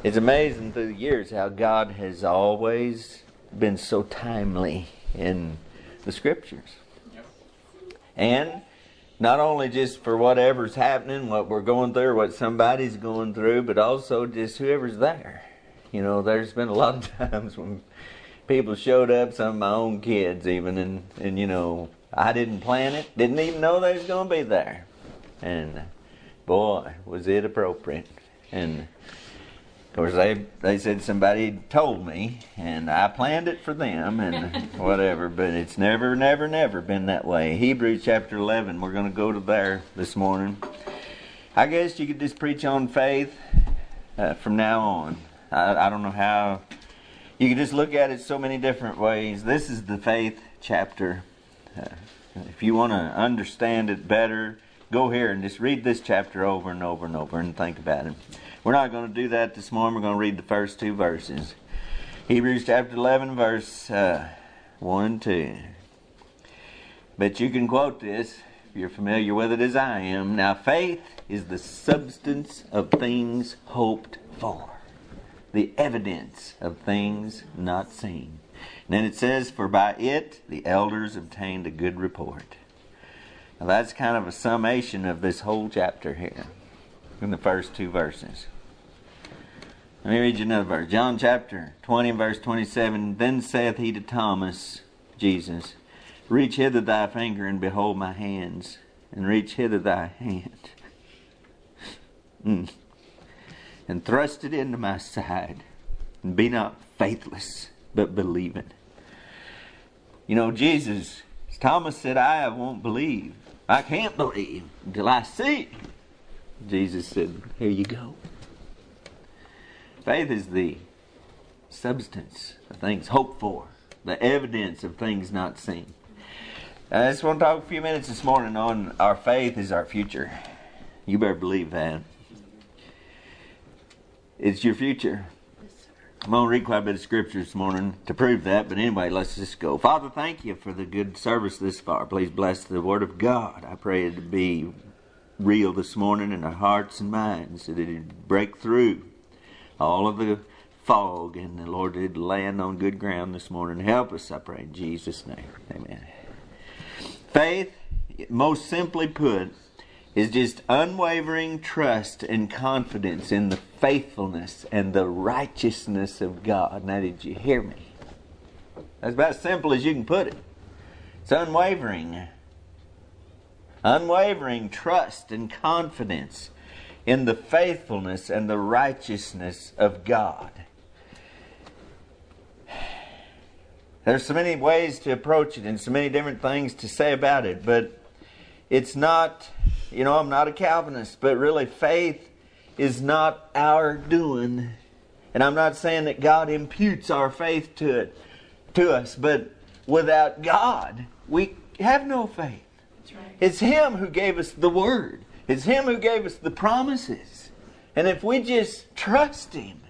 It's amazing through the years how God has always been so timely in the Scriptures. Yep. And not only just for whatever's happening, what we're going through, what somebody's going through, but also just whoever's there. You know, there's been a lot of times when people showed up, some of my own kids even, and you know, I didn't plan it, didn't even know they was going to be there. And boy, was it appropriate. And of course, they said somebody told me, and I planned it for them, and whatever. But it's never been that way. Hebrews chapter 11, we're going to go to there this morning. I guess you could just preach on faith from now on. I don't know how. You can just look at it so many different ways. This is the faith chapter. If you want to understand it better, go here and just read this chapter over and over and over and think about it. We're not going to do that this morning. We're going to read the first two verses. Hebrews chapter 11, verse 1 and 2. But you can quote this if you're familiar with it as I am. Now faith is the substance of things hoped for, the evidence of things not seen. And then it says, for by it the elders obtained a good report. Now that's kind of a summation of this whole chapter here in the first two verses. Let me read you another verse. John chapter 20 verse 27. Then saith he to Thomas, Jesus, reach hither thy finger and behold my hands, and reach hither thy hand. And thrust it into my side, and be not faithless, but believing. You know, Thomas said, I won't believe. I can't believe until I see. Jesus said, here you go. Faith is the substance of things hoped for, the evidence of things not seen. I just want to talk a few minutes this morning on our faith is our future. You better believe that. It's your future. I'm going to read quite a bit of scripture this morning to prove that. But anyway, let's just go. Father, thank you for the good service this far. Please bless the Word of God. I pray it to be real this morning in our hearts and minds, that it would break through all of the fog, and the Lord did land on good ground this morning. Help us, I pray, in Jesus' name. Amen. Faith, most simply put, is just unwavering trust and confidence in the faithfulness and the righteousness of God. Now, did you hear me? That's about as simple as you can put it. It's unwavering. Unwavering trust and confidence in the faithfulness and the righteousness of God. There's so many ways to approach it and so many different things to say about it, but it's not, I'm not a Calvinist, but really faith is not our doing. And I'm not saying that God imputes our faith to us, but without God, we have no faith. That's right. It's Him who gave us the Word. It's Him who gave us the promises. And if we just trust Him,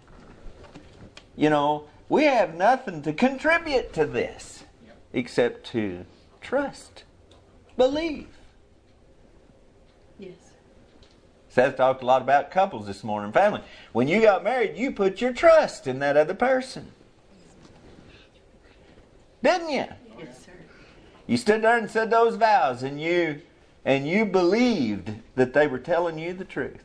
we have nothing to contribute to this except to trust, believe. Yes. Seth talked a lot about couples this morning, family. When you got married, you put your trust in that other person. Didn't you? Yes, sir. You stood there and said those vows, and you believed that they were telling you the truth.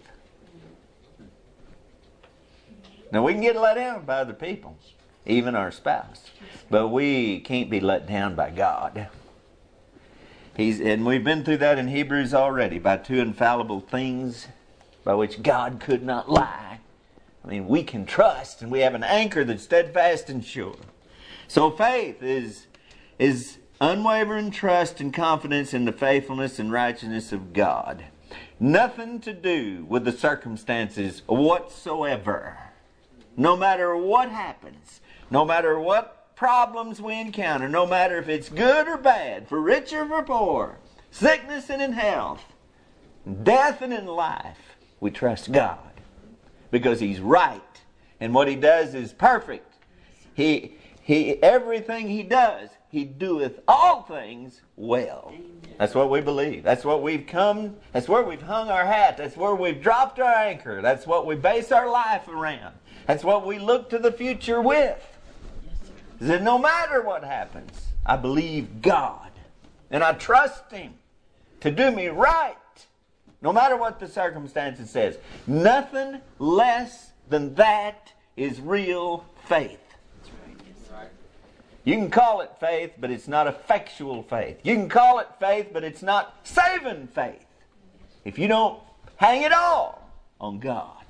Now, we can get let down by other people, even our spouse, but we can't be let down by God. And we've been through that in Hebrews already, by two infallible things by which God could not lie. I mean, we can trust, and we have an anchor that's steadfast and sure. So faith is unwavering trust and confidence in the faithfulness and righteousness of God. Nothing to do with the circumstances whatsoever. No matter what happens, no matter what problems we encounter, no matter if it's good or bad, for rich or for poor, sickness and in health, death and in life, we trust God because He's right, and what He does is perfect. He everything He does, He doeth all things well. That's what we believe. That's what we've come. That's where we've hung our hat. That's where we've dropped our anchor. That's what we base our life around. That's what we look to the future with. Is that no matter what happens, I believe God. And I trust Him to do me right. No matter what the circumstances says. Nothing less than that is real faith. You can call it faith, but it's not effectual faith. You can call it faith, but it's not saving faith. If you don't hang it all on God.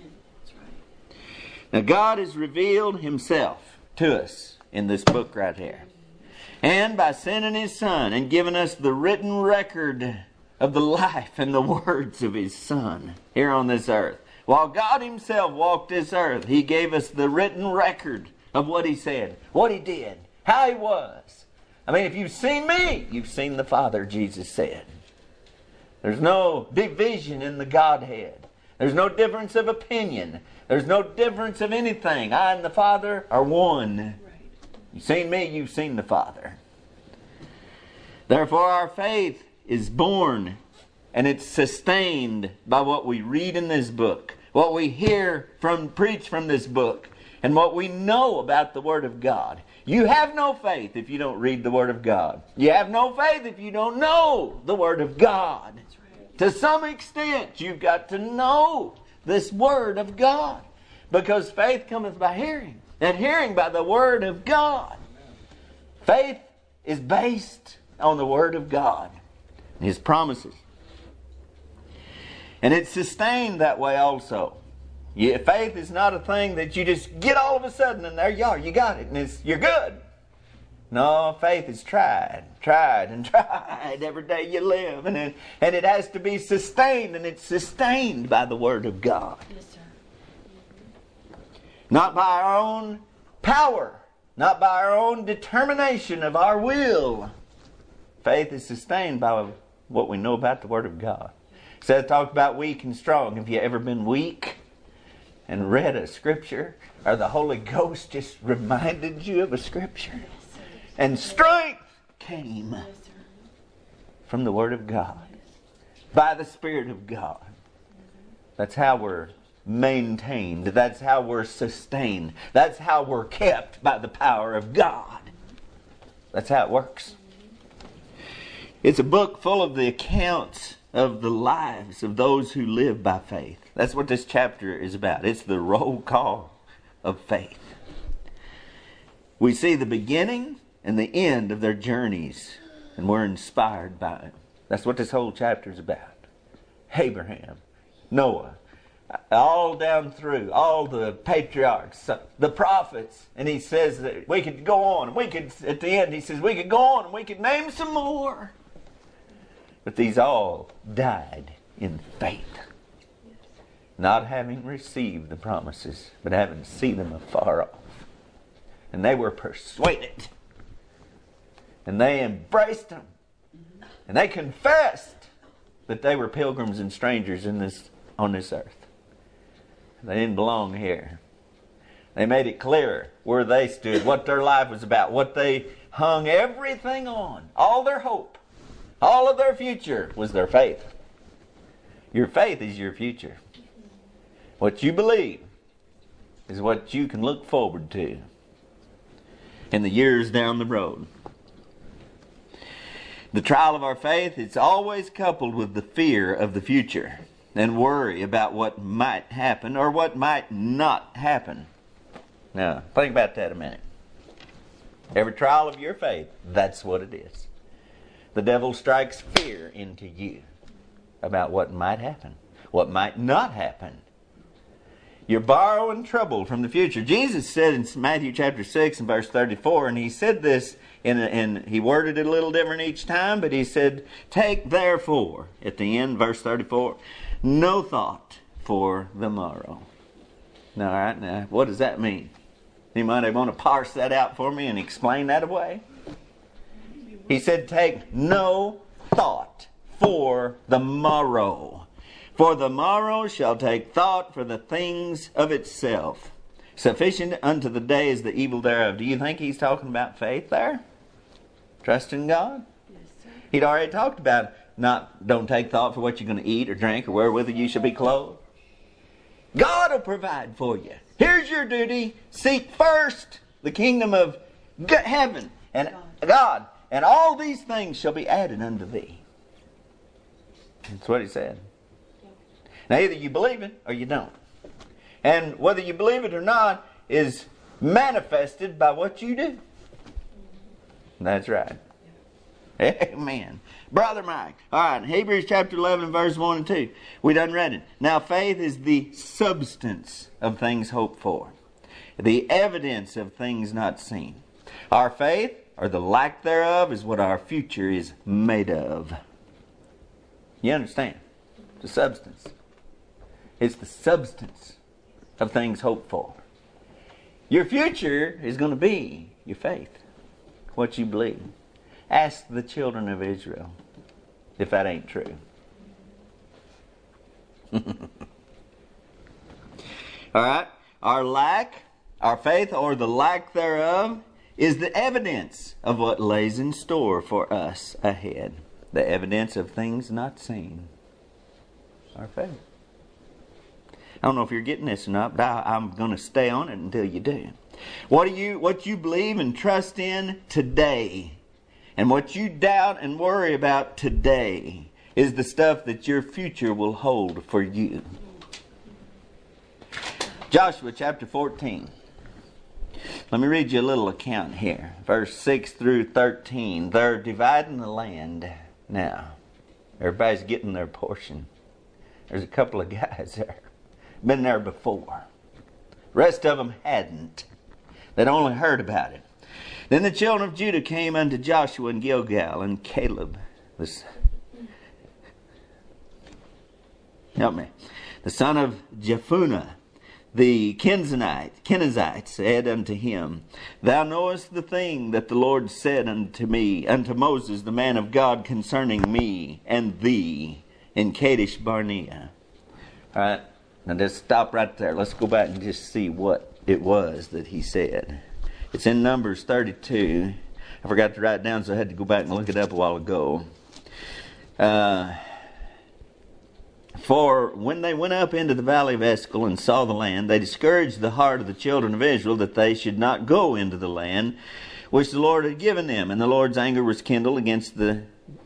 Now God has revealed Himself to us in this book right here. And by sending His Son and giving us the written record of the life and the words of His Son here on this earth. While God Himself walked this earth, He gave us the written record of what He said, what He did, how He was. I mean, if you've seen me, you've seen the Father, Jesus said. There's no division in the Godhead. There's no difference of opinion. There's no difference of anything. I and the Father are one. You've seen me, you've seen the Father. Therefore, our faith is born and it's sustained by what we read in this book, what we hear preached from this book, and what we know about the Word of God. You have no faith if you don't read the Word of God. You have no faith if you don't know the Word of God. To some extent, you've got to know this Word of God. Because faith cometh by hearing, and hearing by the Word of God. Faith is based on the Word of God, His promises. And it's sustained that way also. Faith is not a thing that you just get all of a sudden and there you are, you got it, and you're good. No, faith is tried every day you live. And it has to be sustained, and it's sustained by the Word of God. Yes, sir. Not by our own power, not by our own determination of our will. Faith is sustained by what we know about the Word of God. It talks about weak and strong. Have you ever been weak and read a Scripture? Or the Holy Ghost just reminded you of a Scripture? And strength came from the Word of God. By the Spirit of God. That's how we're maintained. That's how we're sustained. That's how we're kept by the power of God. That's how it works. It's a book full of the accounts of the lives of those who live by faith. That's what this chapter is about. It's the roll call of faith. We see the beginning and the end of their journeys, and we're inspired by it. That's what this whole chapter is about. Abraham, Noah, all down through, all the patriarchs, the prophets, and he says that we could go on. At the end, he says we could go on and we could name some more. But these all died in faith, not having received the promises, but having seen them afar off. And they were persuaded. And they embraced them. And they confessed that they were pilgrims and strangers on this earth. They didn't belong here. They made it clear where they stood, what their life was about, what they hung everything on, all their hope. All of their future was their faith. Your faith is your future. What you believe is what you can look forward to in the years down the road. The trial of our faith is always coupled with the fear of the future and worry about what might happen or what might not happen. Now, think about that a minute. Every trial of your faith, that's what it is. The devil strikes fear into you about what might happen, what might not happen. You're borrowing trouble from the future. Jesus said in Matthew chapter 6 and verse 34, and he said this, and he worded it a little different each time, but he said, take therefore, at the end, verse 34, no thought for the morrow. Now, all right, now, what does that mean? Anybody want to parse that out for me and explain that away? He said, take no thought for the morrow. For the morrow shall take thought for the things of itself. Sufficient unto the day is the evil thereof. Do you think he's talking about faith there? Trust in God. Yes, sir. He'd already talked about don't take thought for what you're going to eat or drink or wherewith you shall be clothed. God will provide for you. Here's your duty. Seek first the kingdom of heaven and God, and all these things shall be added unto thee. That's what he said. Now either you believe it or you don't. And whether you believe it or not is manifested by what you do. That's right. Amen. Brother Mike. All right, Hebrews chapter 11, verse 1 and 2. We done read it. Now faith is the substance of things hoped for, the evidence of things not seen. Our faith, or the lack thereof, is what our future is made of. You understand? The substance. It's the substance of things hoped for. Your future is going to be your faith, what you believe. Ask the children of Israel if that ain't true. All right. Our faith, or the lack thereof, is the evidence of what lays in store for us ahead. The evidence of things not seen. Our faith. I don't know if you're getting this or not, but I'm going to stay on it until you do. What you believe and trust in today, and what you doubt and worry about today, is the stuff that your future will hold for you. Joshua chapter 14. Let me read you a little account here. Verse 6 through 13. They're dividing the land now. Everybody's getting their portion. There's a couple of guys there. Been there before. The rest of them hadn't. They'd only heard about it. Then the children of Judah came unto Joshua in Gilgal, and Caleb, the son of Jephunneh, the Kenizzite, said unto him, Thou knowest the thing that the Lord said unto Moses, the man of God, concerning me and thee in Kadesh Barnea. All right, now just stop right there. Let's go back and just see what it was that he said. It's in Numbers 32. I forgot to write it down, so I had to go back and look it up a while ago. For when they went up into the valley of Escol and saw the land, they discouraged the heart of the children of Israel that they should not go into the land which the Lord had given them. And the Lord's anger was kindled the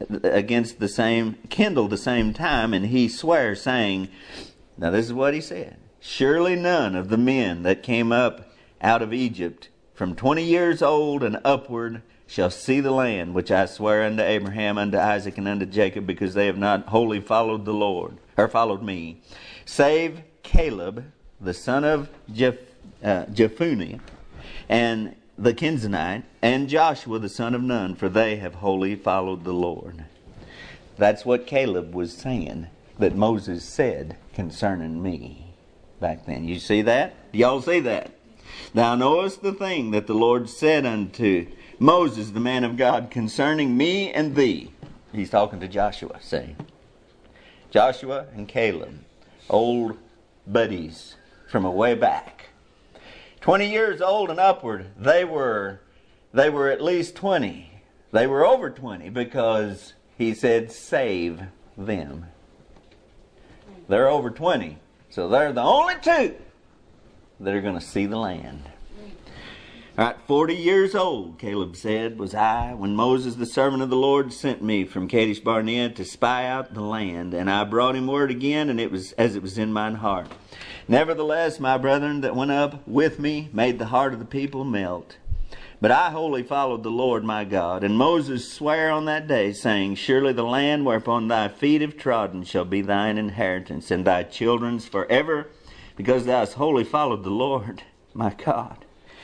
same time, and he sware, saying, now this is what he said, Surely none of the men that came up out of Egypt from 20 years old and upward shall see the land which I swear unto Abraham, unto Isaac, and unto Jacob, because they have not wholly followed the Lord, or followed me, save Caleb, the son of Jephunneh, and the Kenizzite, and Joshua, the son of Nun, for they have wholly followed the Lord. That's what Caleb was saying, that Moses said concerning me back then. You see that? Y'all see that? Thou knowest the thing that the Lord said unto Moses, the man of God, concerning me and thee. He's talking to Joshua, see? Joshua and Caleb, old buddies from a way back. 20 years old and upward, they were at least 20. They were over 20 because he said, save them. They're over 20. So they're the only two that are going to see the land. All right, 40 years old, Caleb said, was I, when Moses, the servant of the Lord, sent me from Kadesh Barnea to spy out the land. And I brought him word again, and it was as it was in mine heart. Nevertheless, my brethren that went up with me made the heart of the people melt. But I wholly followed the Lord my God. And Moses sware on that day, saying, Surely the land whereupon thy feet have trodden shall be thine inheritance, and thy children's forever, because thou hast wholly followed the Lord my God.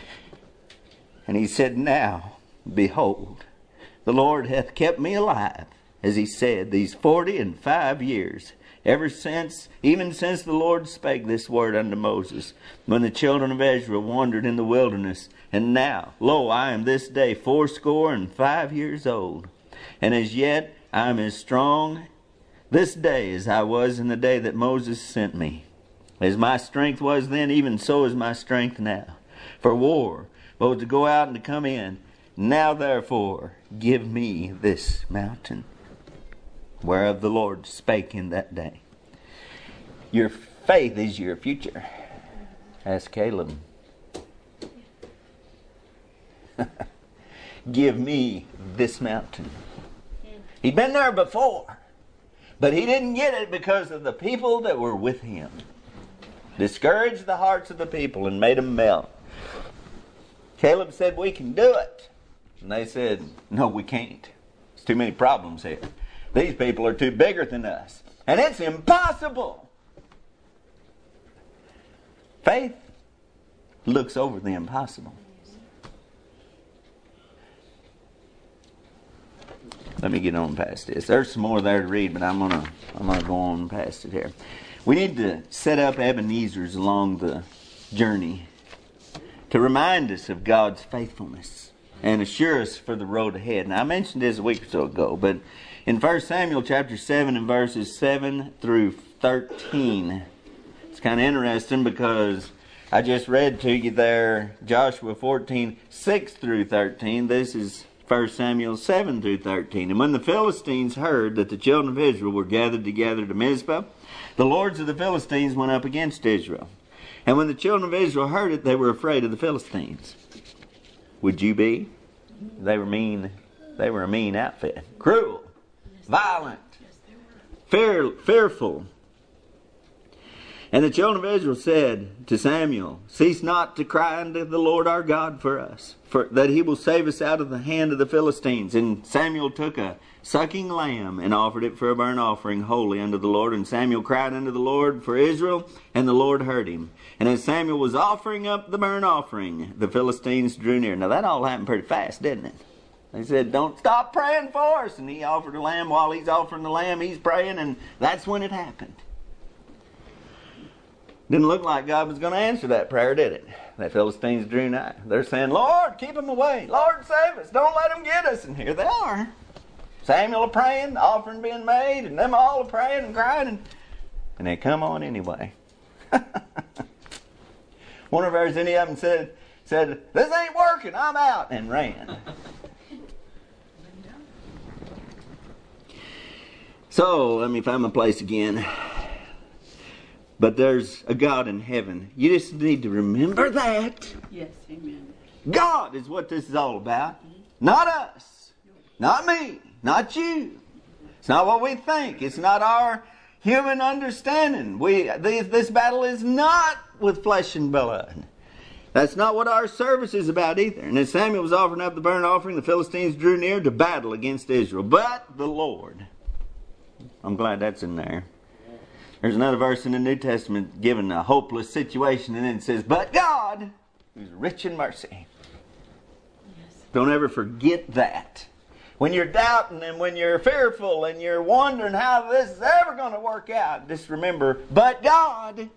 And he said, Now, behold, the Lord hath kept me alive, as he said, these 45 years, even since the Lord spake this word unto Moses, when the children of Israel wandered in the wilderness. And now, lo, I am this day 85 years old, and as yet I am as strong this day as I was in the day that Moses sent me. As my strength was then, even so is my strength now. For war, both to go out and to come in, Now therefore give me this mountain, whereof the Lord spake in that day. Your faith is your future. Ask Caleb. Give me this mountain. He'd been there before, but he didn't get it because of the people that were with him. Discouraged the hearts of the people and made them melt. Caleb said, we can do it. And they said, no, we can't. There's too many problems here. These people are too bigger than us. And it's impossible. Faith looks over the impossible. Let me get on past this. There's some more there to read, but I'm gonna go on past it here. We need to set up Ebenezer's along the journey to remind us of God's faithfulness and assure us for the road ahead. Now, I mentioned this a week or so ago, but in 1 Samuel chapter 7 and verses 7 through 13, it's kind of interesting because I just read to you there Joshua 14, 6 through 13. This is 1 Samuel 7 through 13. And when the Philistines heard that the children of Israel were gathered together to Mizpah, the lords of the Philistines went up against Israel. And when the children of Israel heard it, they were afraid of the Philistines. Would you be? They were mean. They were a mean outfit. Cruel, violent, fearful. And the children of Israel said to Samuel, cease not to cry unto the Lord our God for us, for that he will save us out of the hand of the Philistines. And Samuel took a sucking lamb and offered it for a burnt offering holy unto the Lord. And Samuel cried unto the Lord for Israel, and the Lord heard him. And as Samuel was offering up the burnt offering, the Philistines drew near. Now that all happened pretty fast, didn't it? They said, don't stop praying for us. And he offered a lamb. While he's offering the lamb, he's praying, and that's when it happened. Didn't look like God was going to answer that prayer, did it? The Philistines drew nigh. They're saying, Lord, keep them away. Lord, save us. Don't let them get us. And here they are. Samuel are praying, the offering being made, and them all are praying and crying. And they come on anyway. Wonder if there's any of them said, this ain't working, I'm out, and ran. So, let me find my place again. But there's a God in heaven. You just need to remember that. Yes, amen. God is what this is all about. Not us. Not me. Not you. It's not what we think. It's not our human understanding. This battle is not with flesh and blood. That's not what our service is about either. And as Samuel was offering up the burnt offering, the Philistines drew near to battle against Israel. But the Lord. I'm glad that's in there. There's another verse in the New Testament given a hopeless situation, and then it says, but God, who's rich in mercy. Yes. Don't ever forget that. When you're doubting and when you're fearful and you're wondering how this is ever going to work out, just remember, but God.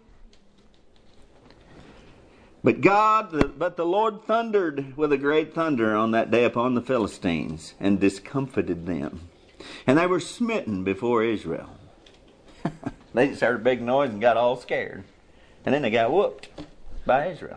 But the Lord thundered with a great thunder on that day upon the Philistines and discomfited them. And they were smitten before Israel. They just heard a big noise and got all scared. And then they got whooped by Israel.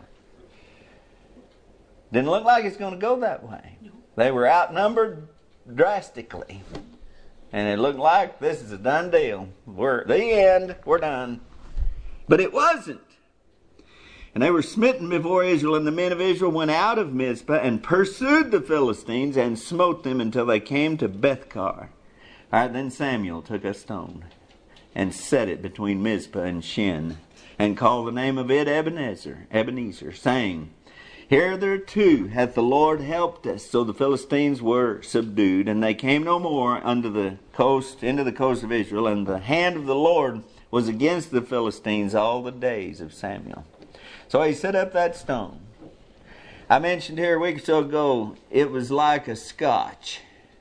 Didn't look like it's going to go that way. They were outnumbered drastically. And it looked like this is a done deal. We're the end. We're done. But it wasn't. And they were smitten before Israel, and the men of Israel went out of Mizpah and pursued the Philistines and smote them until they came to Bethkar. All right, then Samuel took a stone and set it between Mizpah and Shin, and called the name of it Ebenezer, saying, hitherto hath the Lord helped us. So the Philistines were subdued, and they came no more into the coast of Israel, and the hand of the Lord was against the Philistines all the days of Samuel. So he set up that stone. I mentioned here a week or so ago, it was like a scotch,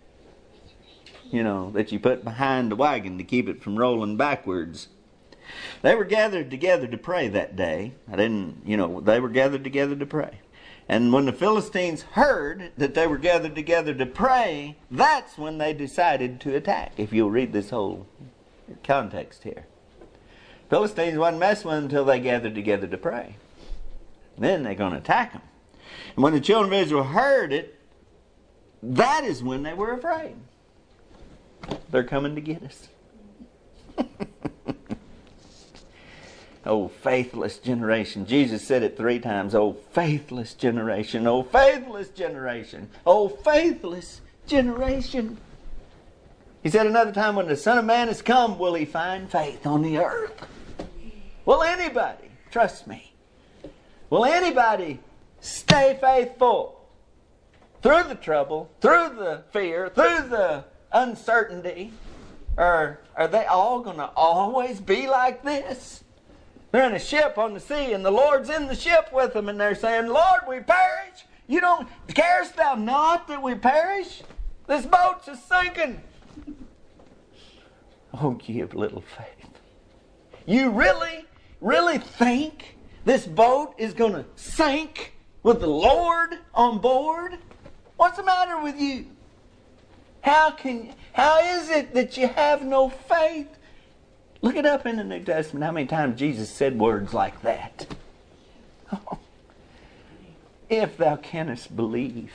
that you put behind the wagon to keep it from rolling backwards. They were gathered together to pray that day. They were gathered together to pray. And when the Philistines heard that they were gathered together to pray, that's when they decided to attack, if you'll read this whole context here. Philistines wasn't messing with them until they gathered together to pray. Then they're going to attack them. And when the children of Israel heard it, that is when they were afraid. They're coming to get us. Oh, faithless generation. Jesus said it 3 times. Oh, faithless generation. Oh, faithless generation. Oh, faithless generation. He said another time, when the Son of Man has come, will he find faith on the earth? Will anybody, trust me, will anybody stay faithful through the trouble, through the fear, through the uncertainty? Or are they all going to always be like this? They're in a ship on the sea, and the Lord's in the ship with them, and they're saying, Lord, we perish. Carest thou not that we perish? This boat's a sinking. Oh, ye of little faith. You really, really think this boat is going to sink with the Lord on board? What's the matter with you? How is it that you have no faith? Look it up in the New Testament, how many times Jesus said words like that. Oh, if thou canst believe,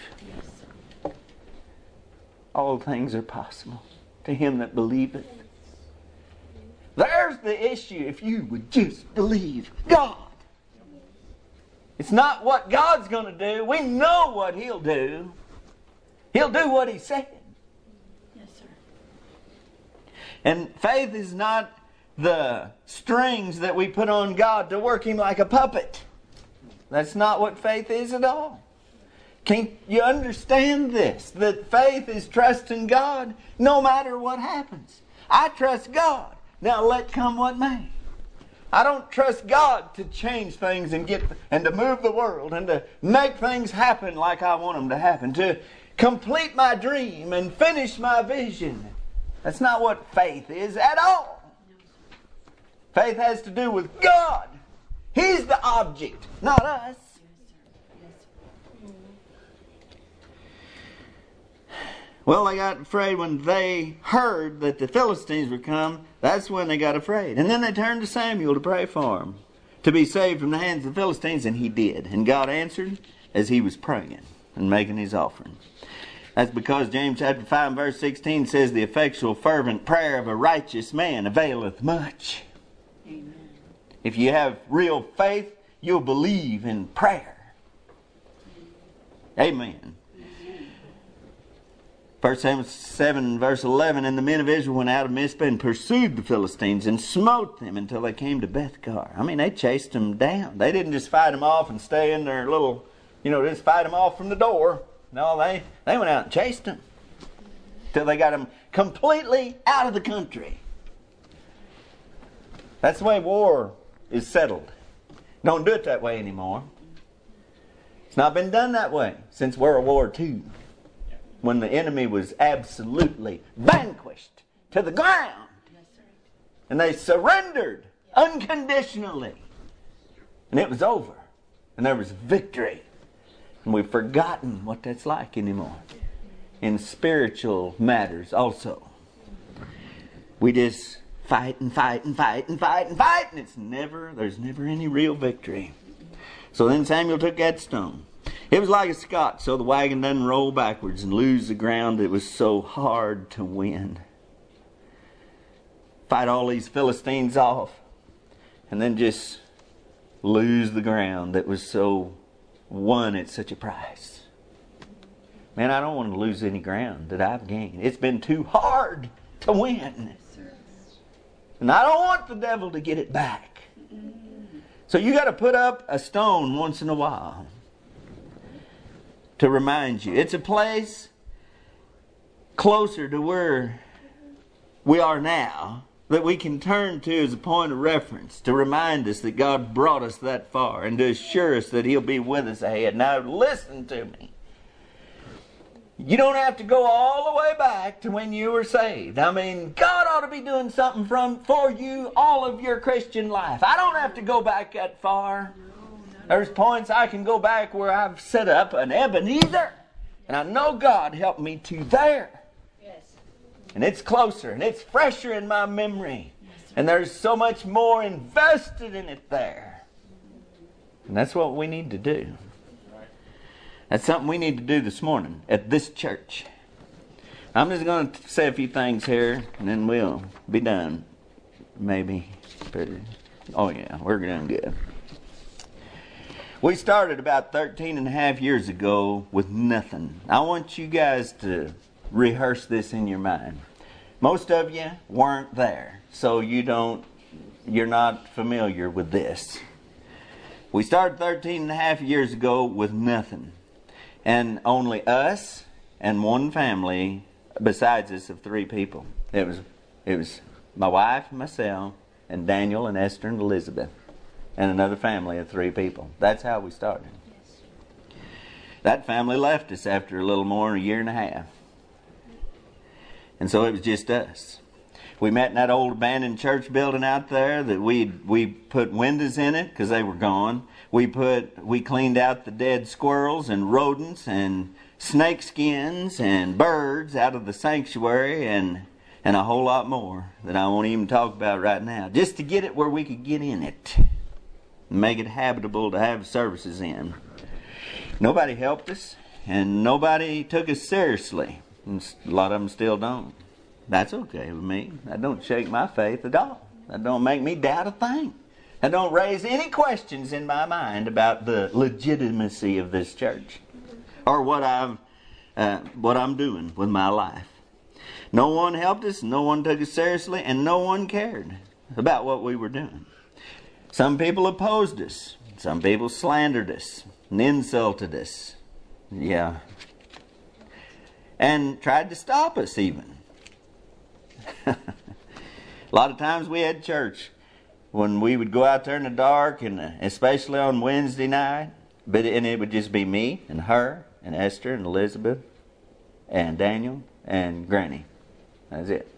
all things are possible to him that believeth. There's the issue. If you would just believe God. It's not what God's going to do. We know what He'll do. He'll do what He said. Yes, sir. And faith is not the strings that we put on God to work Him like a puppet. That's not what faith is at all. Can't you understand this? That faith is trusting God no matter what happens. I trust God. Now let come what may. I don't trust God to change things and to move the world and to make things happen like I want them to happen. To complete my dream and finish my vision. That's not what faith is at all. Faith has to do with God. He's the object, not us. Well, they got afraid when they heard that the Philistines would come. That's when they got afraid. And then they turned to Samuel to pray for him, to be saved from the hands of the Philistines, and he did. And God answered as he was praying and making his offering. That's because James chapter 5 verse 16 says, the effectual fervent prayer of a righteous man availeth much. Amen. If you have real faith, you'll believe in prayer. Amen. 1 Samuel 7 verse 11, and the men of Israel went out of Mizpah and pursued the Philistines and smote them until they came to Bethkar. I mean, they chased them down. They didn't just fight them off and stay in their little, just fight them off from the door. No, they went out and chased them till they got them completely out of the country. That's the way war is settled. Don't do it that way anymore. It's not been done that way since World War II, when the enemy was absolutely vanquished to the ground. And they surrendered unconditionally. And it was over. And there was victory. And we've forgotten what that's like anymore. In spiritual matters also. We just fight and fight and fight and fight and fight. And there's never any real victory. So then Samuel took that stone. It was like a Scot, so the wagon doesn't roll backwards and lose the ground. It was so hard to win. Fight all these Philistines off and then just lose the ground that was so won at such a price. Man, I don't want to lose any ground that I've gained. It's been too hard to win. And I don't want the devil to get it back. So you got to put up a stone once in a while to remind you. It's a place closer to where we are now that we can turn to as a point of reference to remind us that God brought us that far and to assure us that He'll be with us ahead. Now listen to me. You don't have to go all the way back to when you were saved. I mean, God ought to be doing something for you all of your Christian life. I don't have to go back that far. There's points I can go back where I've set up an Ebenezer. And I know God helped me to there. Yes. And it's closer and it's fresher in my memory. And there's so much more invested in it there. And that's what we need to do. That's something we need to do this morning at this church. I'm just going to say a few things here, and then we'll be done. Maybe. Oh, yeah, we're doing good. We started about 13 and a half years ago with nothing. I want you guys to rehearse this in your mind. Most of you weren't there, so you're not familiar with this. We started 13 and a half years ago with nothing. And only us and one family besides us of 3 people. It was my wife, myself, and Daniel and Esther and Elizabeth. And another family of 3 people. That's how we started. That family left us after a little more than a year and a half. And so it was just us. We met in that old abandoned church building out there that we put windows in it because they were gone. We cleaned out the dead squirrels and rodents and snake skins and birds out of the sanctuary and a whole lot more that I won't even talk about right now. Just to get it where we could get in it. Make it habitable to have services in. Nobody helped us, and nobody took us seriously. And a lot of them still don't. That's okay with me. That don't shake my faith at all. That don't make me doubt a thing. That don't raise any questions in my mind about the legitimacy of this church or what I'm doing with my life. No one helped us, no one took us seriously, and no one cared about what we were doing. Some people opposed us. Some people slandered us and insulted us. Yeah. And tried to stop us even. A lot of times we had church when we would go out there in the dark, and especially on Wednesday night, and it would just be me and her and Esther and Elizabeth and Daniel and Granny. That's it.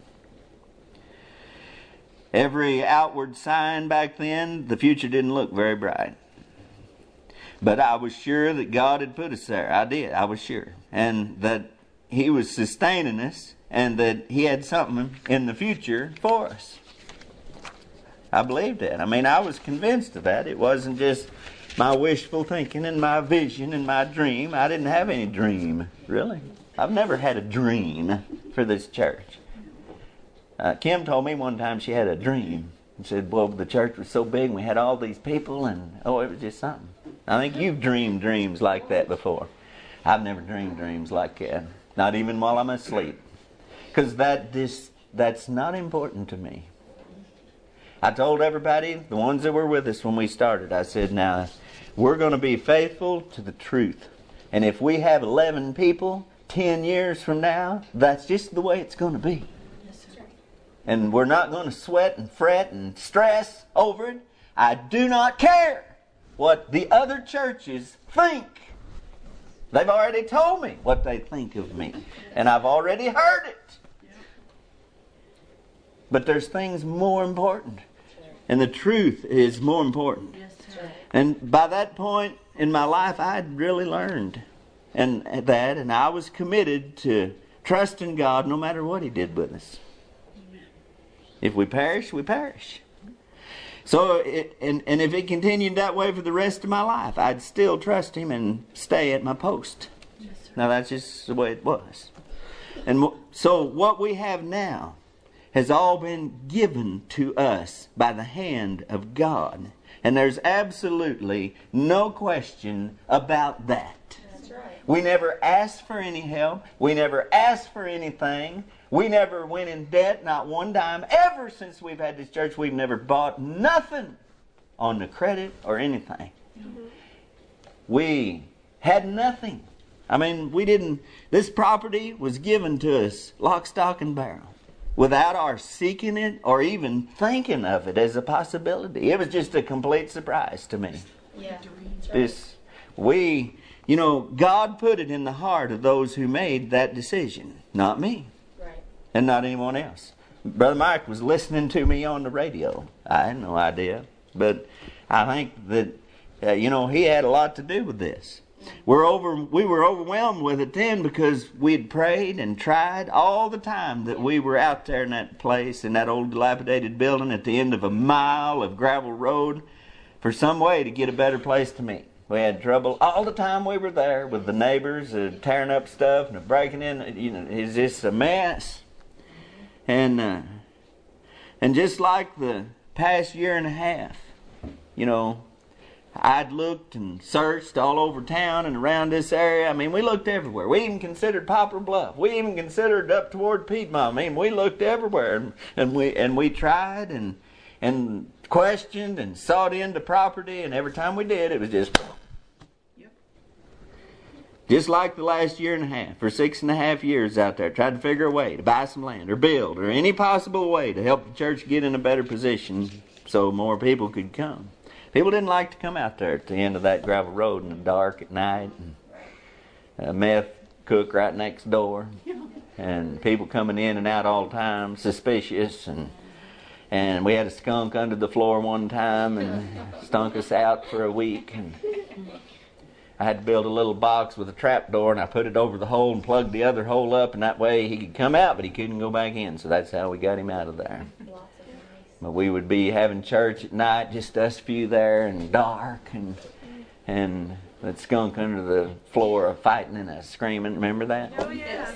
Every outward sign back then, the future didn't look very bright. But I was sure that God had put us there. I did. I was sure. And that He was sustaining us and that He had something in the future for us. I believed that. I mean, I was convinced of that. It wasn't just my wishful thinking and my vision and my dream. I didn't have any dream, really. I've never had a dream for this church. Kim told me one time she had a dream. She said, well, the church was so big and we had all these people and, it was just something. I think you've dreamed dreams like that before. I've never dreamed dreams like that. Not even while I'm asleep. Because that's not important to me. I told everybody, the ones that were with us when we started, I said, now, we're going to be faithful to the truth. And if we have 11 people 10 years from now, that's just the way it's going to be. And we're not going to sweat and fret and stress over it. I do not care what the other churches think. They've already told me what they think of me. And I've already heard it. But there's things more important. And the truth is more important. And by that point in my life, I had really learned and I was committed to trusting God no matter what He did with us. If we perish, we perish. So, and if it continued that way for the rest of my life, I'd still trust Him and stay at my post. Now, that's just the way it was. And so what we have now has all been given to us by the hand of God. And there's absolutely no question about that. That's right. We never asked for any help. We never asked for anything. We never went in debt, not one dime. Ever since we've had this church, we've never bought nothing on the credit or anything. Mm-hmm. We had nothing. I mean, this property was given to us lock, stock, and barrel without our seeking it or even thinking of it as a possibility. It was just a complete surprise to me. Yeah. God put it in the heart of those who made that decision, not me. And not anyone else. Brother Mike was listening to me on the radio. I had no idea. But I think that, he had a lot to do with this. We were overwhelmed with it then because we'd prayed and tried all the time that we were out there in that place, in that old dilapidated building at the end of a mile of gravel road for some way to get a better place to meet. We had trouble all the time we were there with the neighbors tearing up stuff and breaking in. It's just a mess. And just like the past year and a half, I'd looked and searched all over town and around this area. I mean, we looked everywhere. We even considered Poplar Bluff. We even considered up toward Piedmont. I mean, we looked everywhere, and we tried and questioned and sought into property, and every time we did, it was just like the last year and a half, or 6.5 years out there, tried to figure a way to buy some land or build or any possible way to help the church get in a better position so more people could come. People didn't like to come out there at the end of that gravel road in the dark at night. And a meth cook right next door. And people coming in and out all the time, suspicious. And we had a skunk under the floor one time and stunk us out for a week. And I had to build a little box with a trap door, and I put it over the hole and plugged the other hole up, and that way he could come out, but he couldn't go back in. So that's how we got him out of there. But we would be having church at night, just us few there, and dark, and that skunk under the floor fighting and us screaming. Remember that? Oh, yes.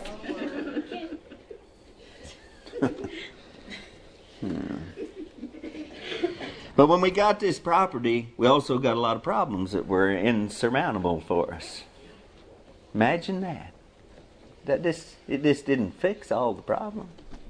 But when we got this property, we also got a lot of problems that were insurmountable for us. Imagine that. It just didn't fix all the problems.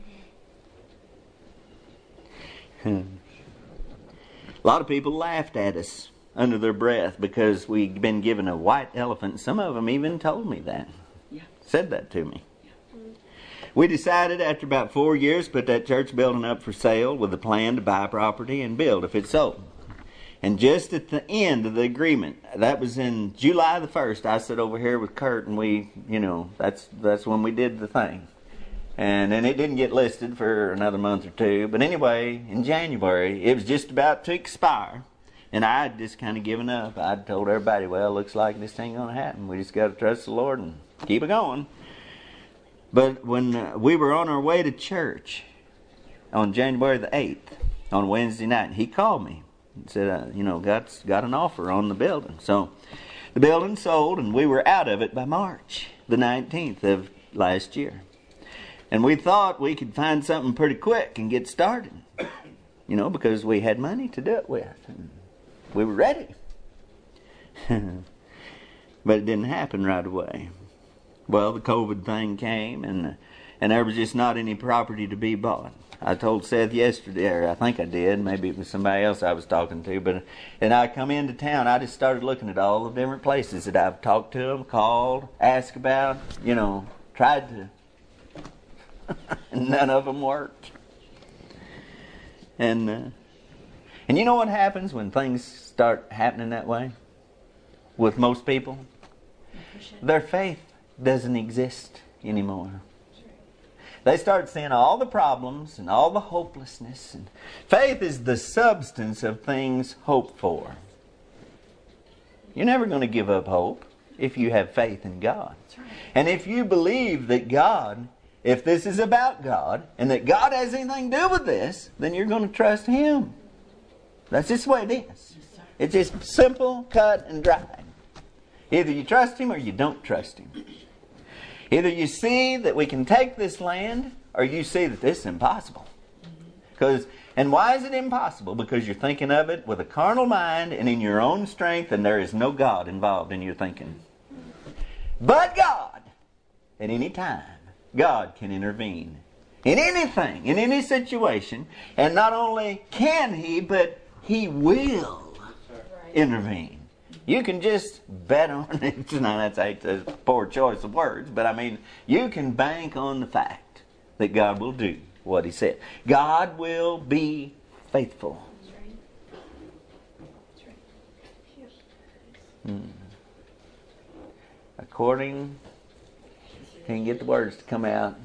A lot of people laughed at us under their breath because we'd been given a white elephant. Some of them even told me that. Yeah. Said that to me. Yeah. We decided after about 4 years to put that church building up for sale with a plan to buy property and build if it sold. And just at the end of the agreement, that was in July the 1st, I sat over here with Kurt and we, that's when we did the thing. And then it didn't get listed for another month or two. But anyway, in January, it was just about to expire. And I had just kind of given up. I'd told everybody, well, looks like this ain't going to happen. We just got to trust the Lord and keep it going. But when we were on our way to church on January the 8th, on Wednesday night, he called me and said, got an offer on the building. So the building sold, and we were out of it by March the 19th of last year. And we thought we could find something pretty quick and get started, because we had money to do it with. And we were ready. But it didn't happen right away. Well, the COVID thing came, and there was just not any property to be bought. I told Seth yesterday, or I think I did, maybe it was somebody else I was talking to, and I come into town, I just started looking at all the different places that I've talked to them, called, asked about, tried to. None of them worked. And you know what happens when things start happening that way? With most people? Their faith doesn't exist anymore. They start seeing all the problems and all the hopelessness. And faith is the substance of things hoped for. You're never going to give up hope if you have faith in God. And if you believe that God, if this is about God, and that God has anything to do with this, then you're going to trust Him. That's just the way it is. It's just simple, cut, and dry. Either you trust Him or you don't trust Him. Either you see that we can take this land, or you see that this is impossible. And why is it impossible? Because you're thinking of it with a carnal mind and in your own strength, and there is no God involved in your thinking. But God, at any time, God can intervene in anything, in any situation. And not only can He, but He will intervene. You can just bet on it. That's a poor choice of words, but you can bank on the fact that God will do what He said. God will be faithful. According, can't get the words to come out.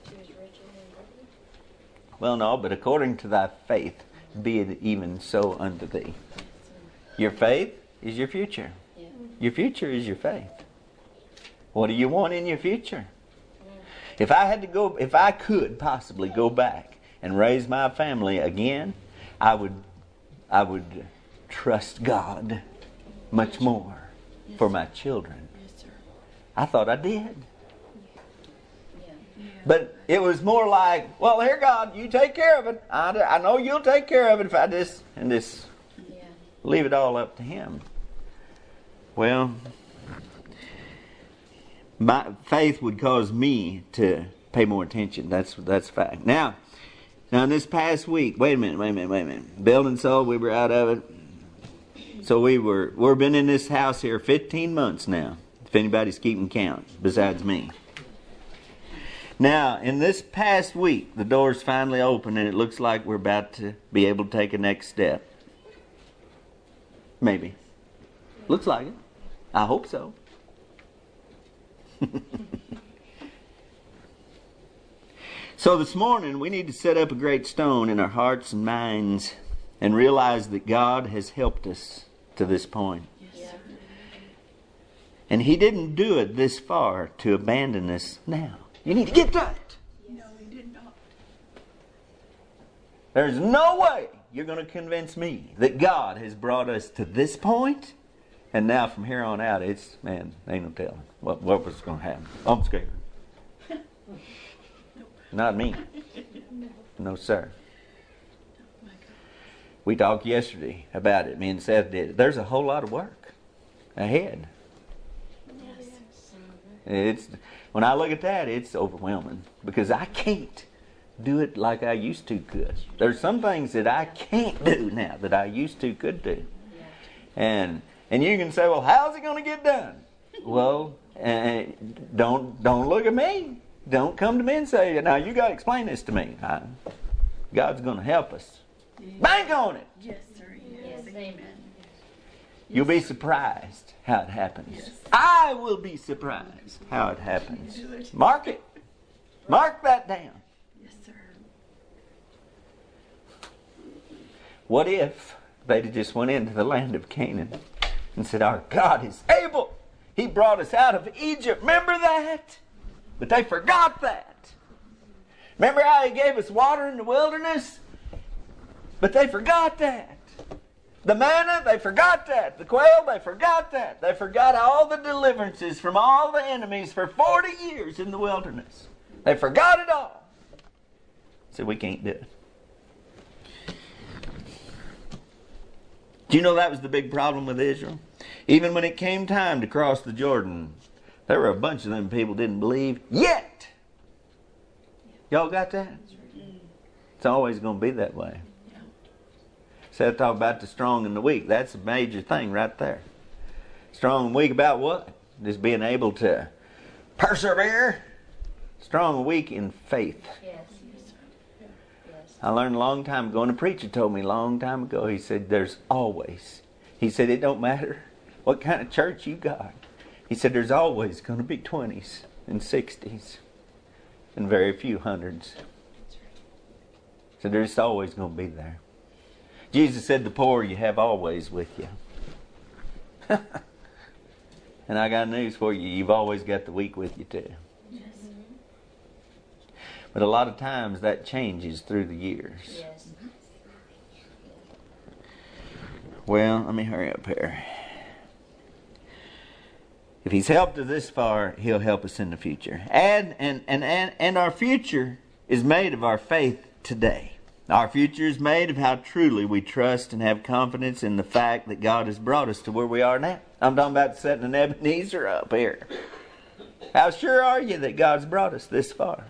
Well, no, but according to thy faith, be it even so unto thee. Your faith is your future. Your future is your faith. What do you want in your future? If I could possibly go back and raise my family again, I would trust God much more for my children. Yes, sir. I thought I did. Yeah. But it was more like, well, here, God, you take care of it. I know you'll take care of it if I just leave it all up to Him. Well, my faith would cause me to pay more attention. That's a fact. Now this past week, wait a minute. Building sold, we were out of it. So we've been in this house here 15 months now, if anybody's keeping count, besides me. Now, in this past week, the door's finally open and it looks like we're about to be able to take a next step. Maybe. Looks like it. I hope so. So this morning, we need to set up a great stone in our hearts and minds and realize that God has helped us to this point. Yes, sir. And He didn't do it this far to abandon us now. You need to get that. No, He did not. There's no way you're going to convince me that God has brought us to this point, and now from here on out, ain't no telling what was going to happen. I'm scared. Not me. No, sir. We talked yesterday about it. Me and Seth did. There's a whole lot of work ahead. When I look at that, it's overwhelming because I can't do it like I used to could. There's some things that I can't do now that I used to could do. And you can say, well, how's it going to get done? Well, don't look at me. Don't come to me and say, now you got to explain this to me. God's going to help us. Bank on it. Yes, sir. Yes. Amen. You'll be surprised how it happens. Yes. I will be surprised how it happens. Mark it. Mark that down. Yes, sir. What if they'd just went into the land of Canaan and said, our God is able. He brought us out of Egypt. Remember that? But they forgot that. Remember how He gave us water in the wilderness? But they forgot that. The manna, they forgot that. The quail, they forgot that. They forgot all the deliverances from all the enemies for 40 years in the wilderness. They forgot it all. So we can't do it. Do you know that was the big problem with Israel? Even when it came time to cross the Jordan, there were a bunch of them people didn't believe yet. Y'all got that? It's always going to be that way. Seth talked about the strong and the weak. That's a major thing right there. Strong and weak about what? Just being able to persevere. Strong and weak in faith. Yes. I learned a long time ago, and a preacher told me a long time ago, he said, there's always, he said, it don't matter what kind of church you got. He said, there's always going to be 20s and 60s and very few hundreds. So there's always going to be there. Jesus said, the poor you have always with you. And I got news for you. You've always got the weak with you too. Yes. But a lot of times that changes through the years. Yes. Well, let me hurry up here. If He's helped us this far, He'll help us in the future. And our future is made of our faith today. Our future is made of how truly we trust and have confidence in the fact that God has brought us to where we are now. I'm talking about setting an Ebenezer up here. How sure are you that God's brought us this far?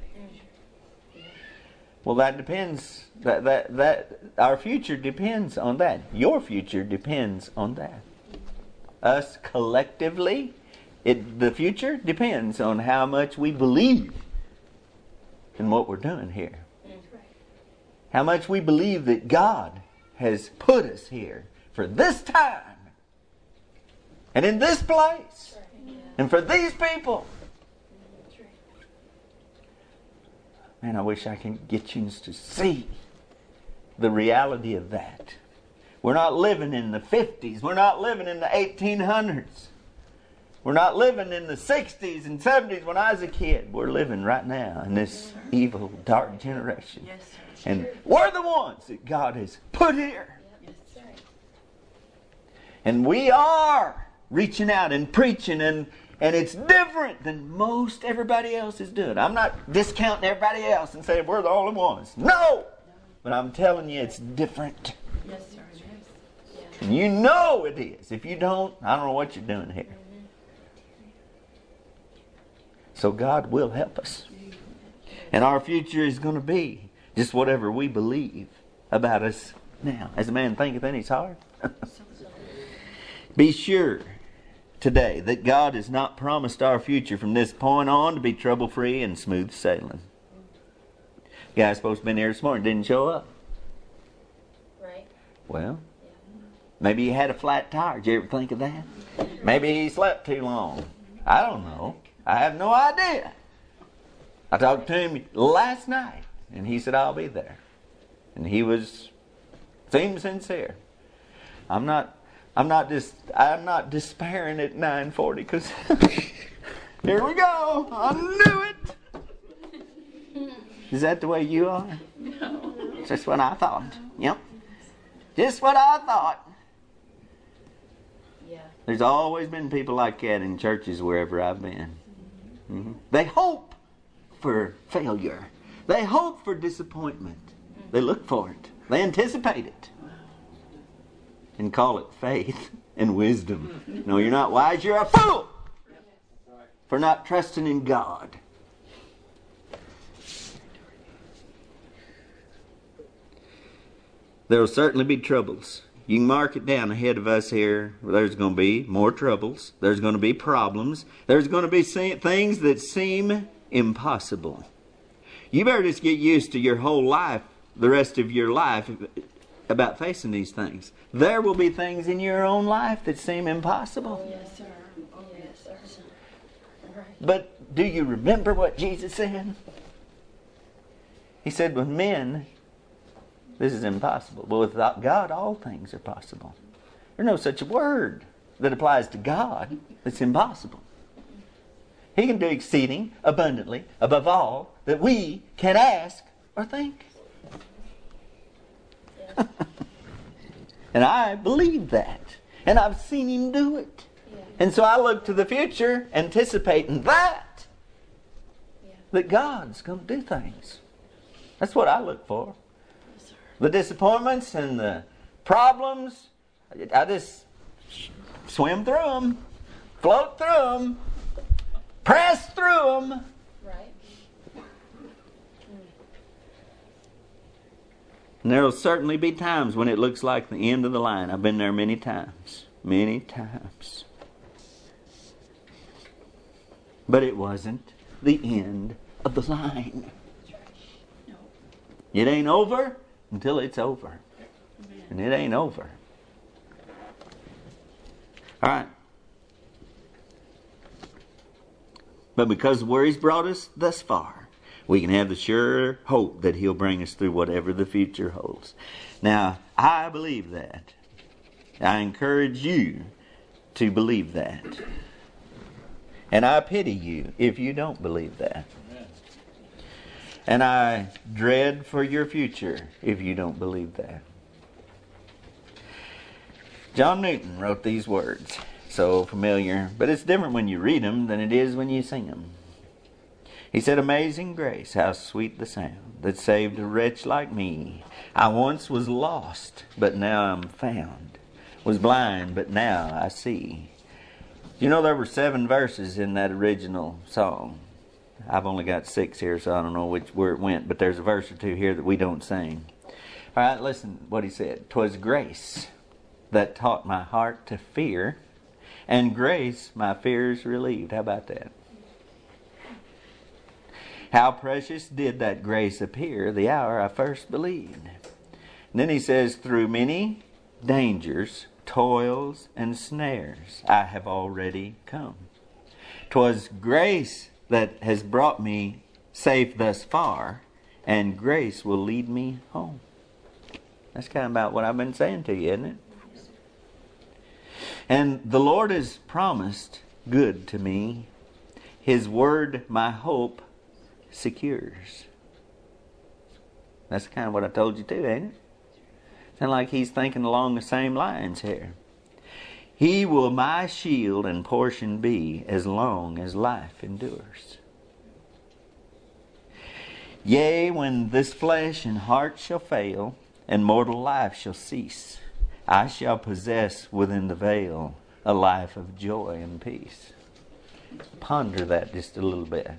Well, that depends. That our future depends on that. Your future depends on that. Us collectively, the future depends on how much we believe in what we're doing here. How much we believe that God has put us here for this time and in this place and for these people. Man, I wish I could get you to see the reality of that. We're not living in the 50s. We're not living in the 1800s. We're not living in the 60s and 70s when I was a kid. We're living right now in this evil, dark generation. Yes, sir. And we're the ones that God has put here. Yes, sir. And we are reaching out and preaching, and it's different than most everybody else is doing. I'm not discounting everybody else and saying we're the only ones. No! But I'm telling you, it's different. Yes, sir. Yes. And you know it is. If you don't, I don't know what you're doing here. So God will help us. And our future is going to be just whatever we believe about us now. As a man thinketh in his heart. Be sure today that God has not promised our future from this point on to be trouble-free and smooth sailing. The guy supposed to be here this morning didn't show up. Right. Well, maybe he had a flat tire. Did you ever think of that? Maybe he slept too long. I don't know. I have no idea. I talked to him last night, and he said, I'll be there. And he seemed sincere. I'm not despairing at 9:40 because here we go. I knew it. Is that the way you are? No. Just what I thought. Yep. Just what I thought. Yeah. There's always been people like that in churches wherever I've been. Mm-hmm. They hope for failure. They hope for disappointment. They look for it. They anticipate it. And call it faith and wisdom. No, you're not wise. You're a fool for not trusting in God. There will certainly be troubles. You can mark it down ahead of us here. There's going to be more troubles. There's going to be problems. There's going to be things that seem impossible. You better just get used to your whole life, the rest of your life, about facing these things. There will be things in your own life that seem impossible. Yes, sir. Oh, yes, sir. Right. But do you remember what Jesus said? He said, with men, this is impossible. But with God, all things are possible. There's no such word that applies to God that's impossible. He can do exceeding abundantly above all that we can ask or think. Yeah. And I believe that. And I've seen Him do it. Yeah. And so I look to the future anticipating that God's going to do things. That's what I look for. The disappointments and the problems, I just swim through them, float through them, press through them. Right. And there will certainly be times when it looks like the end of the line. I've been there many times. Many times. But it wasn't the end of the line. No. It ain't over until it's over. And it ain't over. All right. But because of where He's brought us thus far, we can have the sure hope that He'll bring us through whatever the future holds. Now, I believe that. I encourage you to believe that. And I pity you if you don't believe that. And I dread for your future if you don't believe that. John Newton wrote these words, so familiar, but it's different when you read them than it is when you sing them. He said, "Amazing grace, how sweet the sound that saved a wretch like me. I once was lost, but now I'm found. Was blind, but now I see." You know there were 7 verses in that original song. I've only got 6 here, so I don't know where it went, but there's a verse or 2 here that we don't sing. All right, listen what he said. "'Twas grace that taught my heart to fear, and grace my fears relieved." How about that? How precious did that grace appear the hour I first believed. And then he says, "Through many dangers, toils, and snares I have already come. 'Twas grace that has brought me safe thus far, and grace will lead me home." That's kind of about what I've been saying to you, isn't it? And the Lord has promised good to me. His word, my hope, secures. That's kind of what I told you too, ain't it? Sound like He's thinking along the same lines here. He will my shield and portion be as long as life endures. Yea, when this flesh and heart shall fail, and mortal life shall cease, I shall possess within the veil a life of joy and peace. Ponder that just a little bit.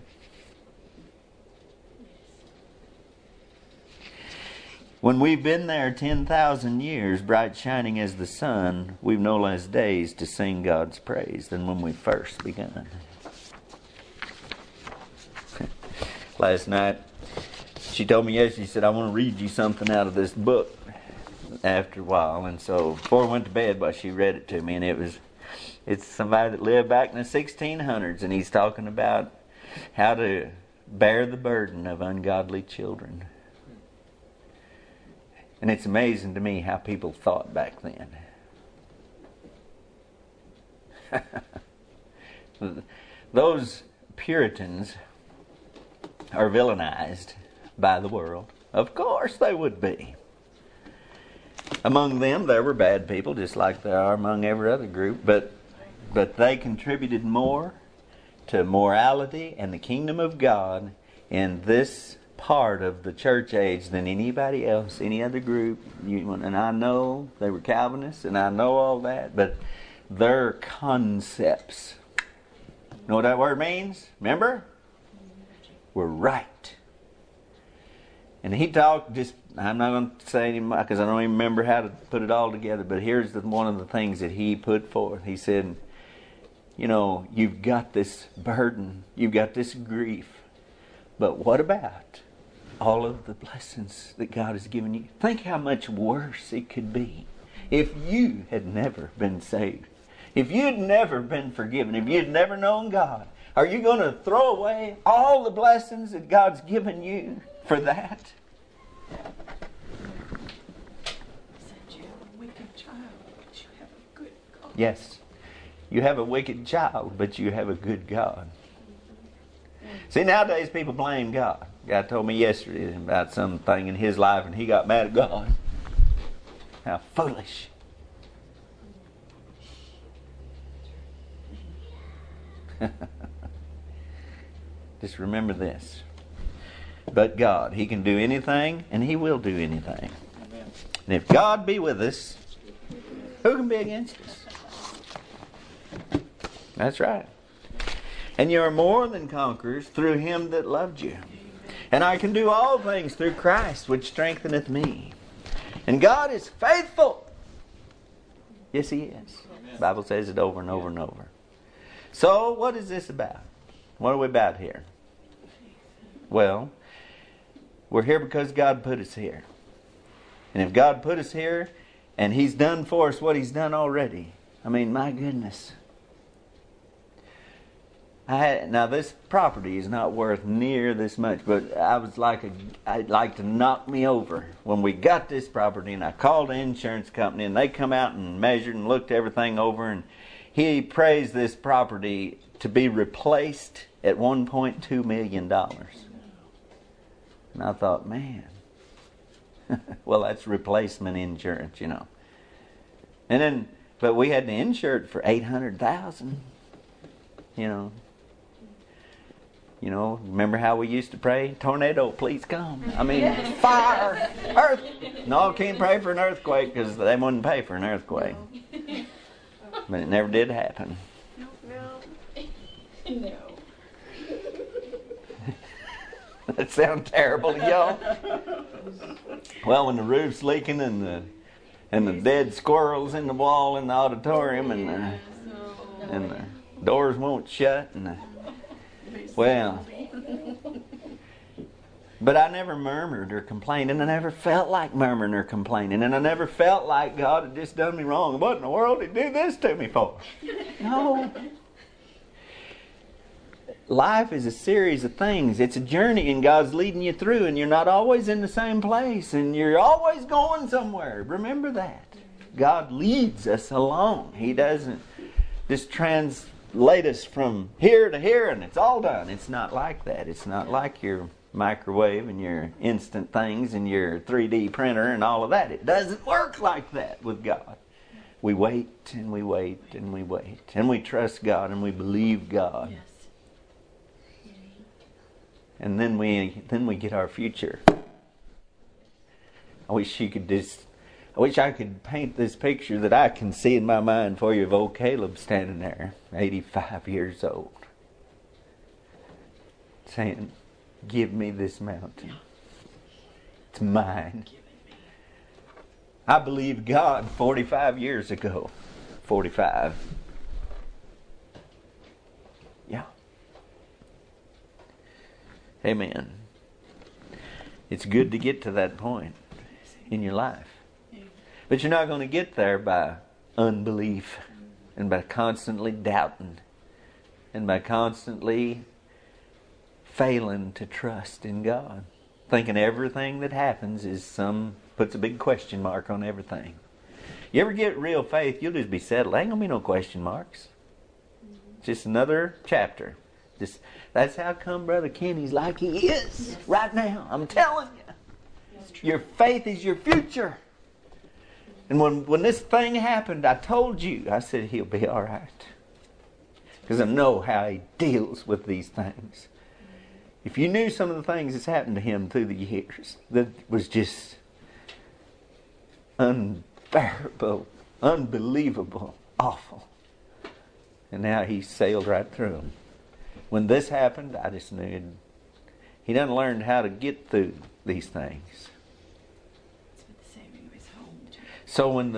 When we've been there 10,000 years, bright shining as the sun, we've no less days to sing God's praise than when we first begun. Last night, she told me yesterday, she said, I want to read you something out of this book after a while. And so before I went to bed, she read it to me, and it's somebody that lived back in the 1600s, and he's talking about how to bear the burden of ungodly children. And it's amazing to me how people thought back then. Those Puritans are villainized by the world. Of course they would be. Among them there were bad people, just like there are among every other group, but they contributed more to morality and the kingdom of God in this part of the church age than anybody else, any other group. And I know they were Calvinists, and I know all that, but their concepts, know what that word means? Remember? Were right. And he talked, I'm not going to say anymore because I don't even remember how to put it all together, but here's one of the things that he put forth. He said, you've got this burden, you've got this grief, but what about all of the blessings that God has given you? Think how much worse it could be if you had never been saved, if you'd never been forgiven, if you'd never known God. Are you going to throw away all the blessings that God's given you for that? Said you have a wicked child, but you have a good God. Yes. You have a wicked child, but you have a good God. See, nowadays people blame God. God told me yesterday about something in his life and he got mad at God. How foolish. Just remember this. But God, he can do anything and he will do anything. Amen. And if God be with us, who can be against us? That's right. And you are more than conquerors through him that loved you. And I can do all things through Christ, which strengtheneth me. And God is faithful. Yes, he is. The Bible says it over and over and over. So, what is this about? What are we about here? Well, we're here because God put us here. And if God put us here, and he's done for us what he's done already, I mean, my goodness. Now this property is not worth near this much, but I'd like to knock me over when we got this property, and I called the insurance company and they come out and measured and looked everything over, and he praised this property to be replaced at $1.2 million. And I thought, man, well, that's replacement insurance, And then, but we had to insure it for $800,000, remember how we used to pray? Tornado, please come. I mean, fire, earth. No, can't pray for an earthquake because they wouldn't pay for an earthquake. But it never did happen. No. That sounds terrible to y'all. Well, when the roof's leaking and the dead squirrels in the wall in the auditorium and the doors won't shut but I never murmured or complained, and I never felt like murmuring or complaining, and I never felt like God had just done me wrong. What in the world did he do this to me for? No. Life is a series of things. It's a journey, and God's leading you through, and you're not always in the same place, and you're always going somewhere. Remember that. God leads us along. He doesn't just translate us from here to here and it's all done. It's not like that. It's not like your microwave and your instant things and your 3D printer and all of that. It doesn't work like that with God. we wait and we wait and we wait. And we trust God and we believe God. Yes. And then we get our future. I wish I could paint this picture that I can see in my mind for you of old Caleb standing there, 85 years old, saying, give me this mountain. It's mine. I believed God 45 years ago. 45. Yeah. Amen. It's good to get to that point in your life. But you're not going to get there by unbelief and by constantly doubting and by constantly failing to trust in God. Thinking everything that happens puts a big question mark on everything. You ever get real faith, you'll just be settled. Ain't going to be no question marks. It's just another chapter. That's how come Brother Kenny's like he is right now. I'm telling you. Your faith is your future. And when this thing happened, I told you, I said he'll be all right. Because I know how he deals with these things. If you knew some of the things that's happened to him through the years, that was just unbearable, unbelievable, awful. And now he sailed right through them. When this happened, I just knew he done learned how to get through these things. So when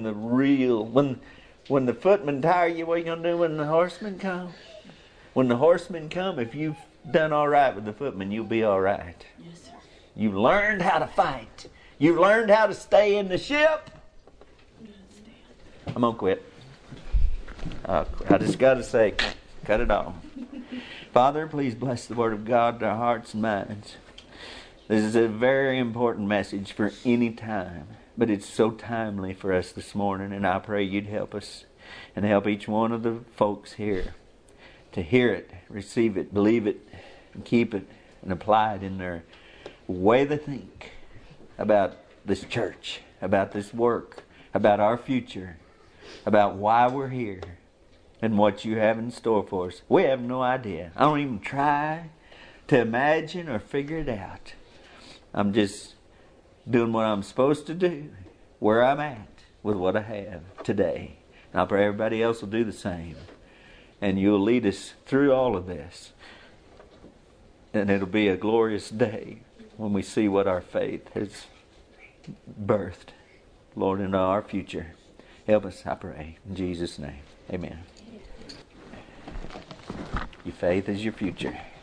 the footmen tire you, what are you going to do when the horsemen come? When the horsemen come, if you've done all right with the footmen, you'll be all right. Yes, sir. You've learned how to fight. You've learned how to stay in the ship. I'm going to quit. I just got to say, cut it off. Father, please bless the Word of God to our hearts and minds. This is a very important message for any time. But it's so timely for us this morning, and I pray you'd help us and help each one of the folks here to hear it, receive it, believe it, and keep it, and apply it in their way they think about this church, about this work, about our future, about why we're here, and what you have in store for us. We have no idea. I don't even try to imagine or figure it out. I'm just doing what I'm supposed to do, where I'm at, with what I have today. And I pray everybody else will do the same. And you'll lead us through all of this. And it'll be a glorious day when we see what our faith has birthed, Lord, into our future. Help us, I pray. In Jesus' name, amen. Your faith is your future.